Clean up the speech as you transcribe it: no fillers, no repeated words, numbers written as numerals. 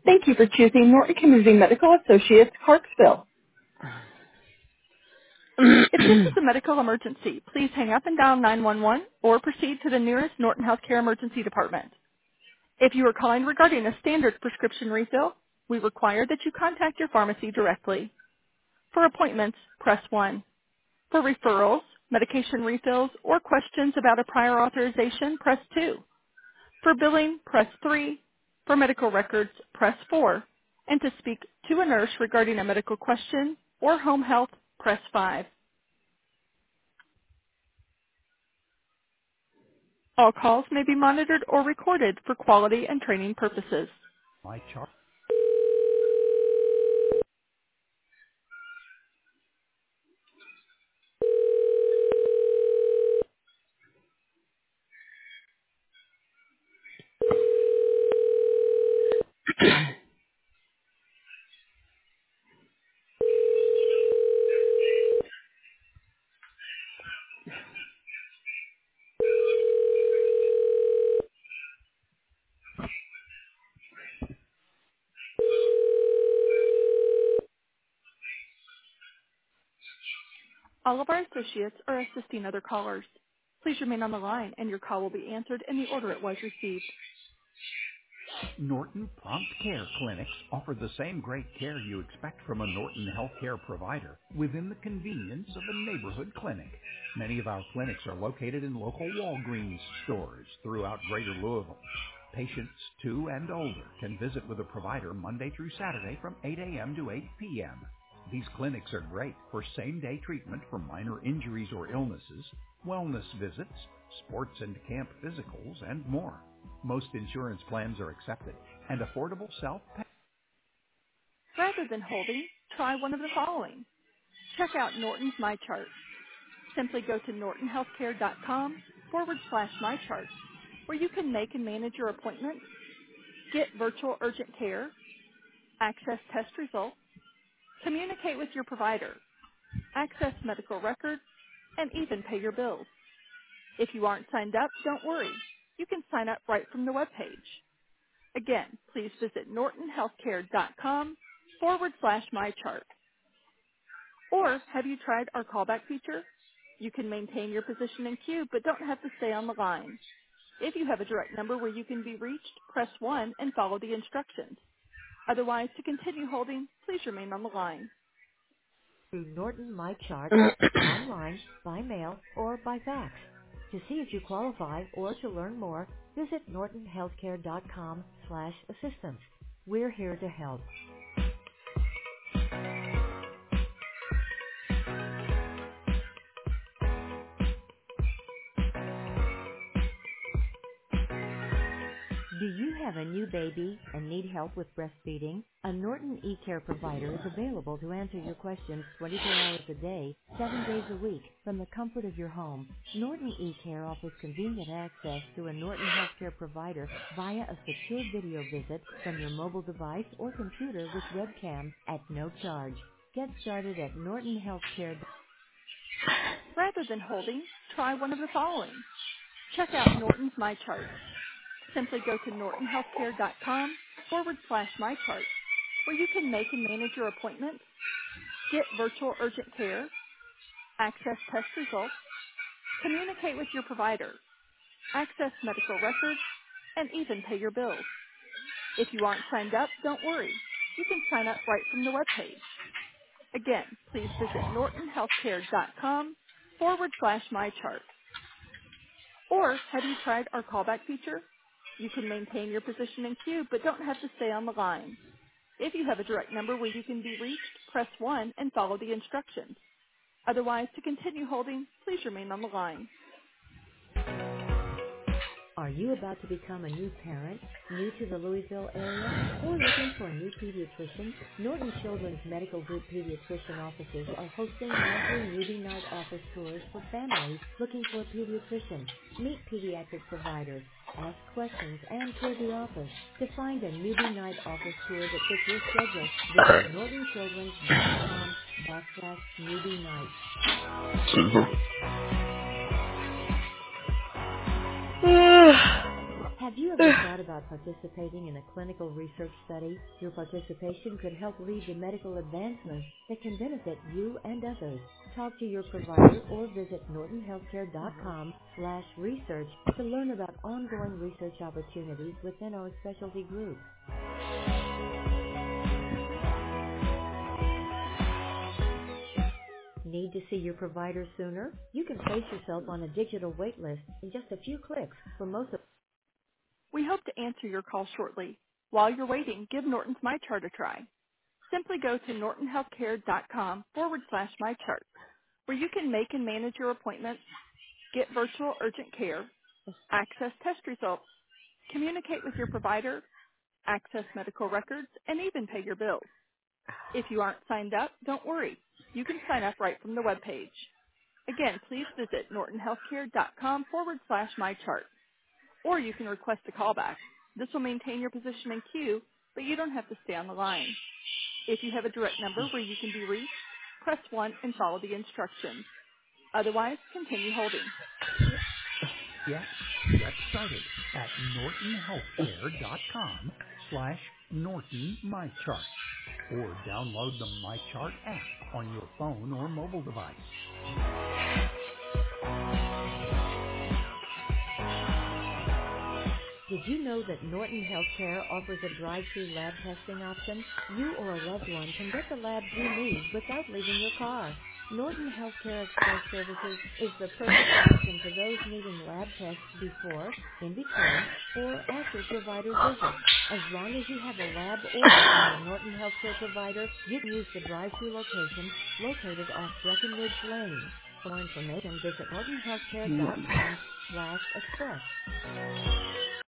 Thank you for choosing Norton Community Medical Associates, Clarksville. If this is a medical emergency, please hang up and dial 911 or proceed to the nearest Norton Healthcare Emergency Department. If you are calling regarding a standard prescription refill, we require that you contact your pharmacy directly. For appointments, press 1. For referrals, medication refills, or questions about a prior authorization, press 2. For billing, press 3. For medical records, press 4. And to speak to a nurse regarding a medical question or home health, press 5. All calls may be monitored or recorded for quality and training purposes. My chart. All of our associates are assisting other callers. Please remain on the line and your call will be answered in the order it was received. Norton Prompt Care Clinics offer the same great care you expect from a Norton healthcare provider within the convenience of a neighborhood clinic. Many of our clinics are located in local Walgreens stores throughout Greater Louisville. Patients 2 and older can visit with a provider Monday through Saturday from 8 a.m. to 8 p.m. These clinics are great for same-day treatment for minor injuries or illnesses, wellness visits, sports and camp physicals, and more. Most insurance plans are accepted, and affordable self-pay. Rather than holding, try one of the following. Check out Norton's MyChart. Simply go to nortonhealthcare.com/mychart, where you can make and manage your appointments, get virtual urgent care, access test results, communicate with your provider, access medical records, and even pay your bills. If you aren't signed up, don't worry. You can sign up right from the webpage. Again, please visit nortonhealthcare.com/mychart. Or have you tried our callback feature? You can maintain your position in queue but don't have to stay on the line. If you have a direct number where you can be reached, press 1 and follow the instructions. Otherwise, to continue holding, please remain on the line. Through Norton MyChart, online, by mail, or by fax. To see if you qualify or to learn more, visit nortonhealthcare.com/assistance. We're here to help. Do you have a new baby and need help with breastfeeding? A Norton eCare provider is available to answer your questions 24 hours a day, 7 days a week, from the comfort of your home. Norton eCare offers convenient access to a Norton healthcare provider via a secure video visit from your mobile device or computer with webcam at no charge. Get started at Norton Healthcare. Rather than holding, try one of the following. Check out Norton's MyChart. Simply go to nortonhealthcare.com/mychart, where you can make and manage your appointments, get virtual urgent care, access test results, communicate with your provider, access medical records, and even pay your bills. If you aren't signed up, don't worry. You can sign up right from the webpage. Again, please visit nortonhealthcare.com/mychart. Or have you tried our callback feature? You can maintain your position in queue but don't have to stay on the line. If you have a direct number where you can be reached, press 1 and follow the instructions. Otherwise, to continue holding, please remain on the line. Are you about to become a new parent, new to the Louisville area, or looking for a new pediatrician? Norton Children's Medical Group pediatrician offices are hosting monthly newbie night office tours for families looking for a pediatrician. Meet pediatric providers, ask questions, and tour the office. To find a newbie night office tour that fits your schedule, visit nortonchildrens.com/newbie night. Mhm. Have you ever thought about participating in a clinical research study? Your participation could help lead to medical advancements that can benefit you and others. Talk to your provider or visit nortonhealthcare.com/research to learn about ongoing research opportunities within our specialty group. Need to see your provider sooner? You can place yourself on a digital wait list in just a few clicks for most of. We hope to answer your call shortly. While you're waiting, give Norton's MyChart a try. Simply go to nortonhealthcare.com/mychart, where you can make and manage your appointments, get virtual urgent care, access test results, communicate with your provider, access medical records, and even pay your bills. If you aren't signed up, don't worry. You can sign up right from the webpage. Again, please visit nortonhealthcare.com/mychart, or you can request a callback. This will maintain your position in queue, but you don't have to stay on the line. If you have a direct number where you can be reached, press 1 and follow the instructions. Otherwise, continue holding. Yes, get started at nortonhealthcare.com/NortonMyChart or download the MyChart app on your phone or mobile device. Did you know that Norton Healthcare offers a drive-through lab testing option? You or a loved one can get the labs you need without leaving your car. Norton Healthcare Express Services is the perfect option for those needing lab tests before, in between, or after provider visits. As long as you have a lab order from your Norton Healthcare provider, you can use the drive-through location located off Breckenridge Lane. For more information, visit nortonhealthcare.com/express.